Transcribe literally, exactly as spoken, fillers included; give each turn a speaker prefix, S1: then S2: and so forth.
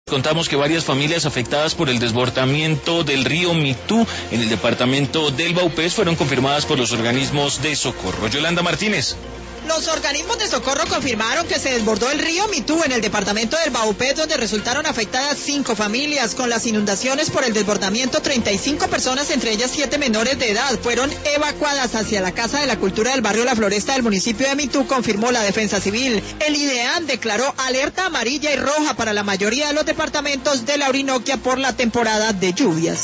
S1: Contamos que varias familias afectadas por el desbordamiento del río Mitú en el departamento del Vaupés fueron confirmadas por los organismos de socorro. Yolanda Martínez.
S2: Los organismos de socorro confirmaron que se desbordó el río Mitú en el departamento del Vaupés, donde resultaron afectadas cinco familias. Con las inundaciones por el desbordamiento, treinta y cinco personas, entre ellas siete menores de edad, fueron evacuadas hacia la Casa de la Cultura del barrio La Floresta del municipio de Mitú, confirmó la Defensa Civil. El IDEAN declaró alerta amarilla y roja para la mayoría de los departamentos de la Orinoquia por la temporada de lluvias.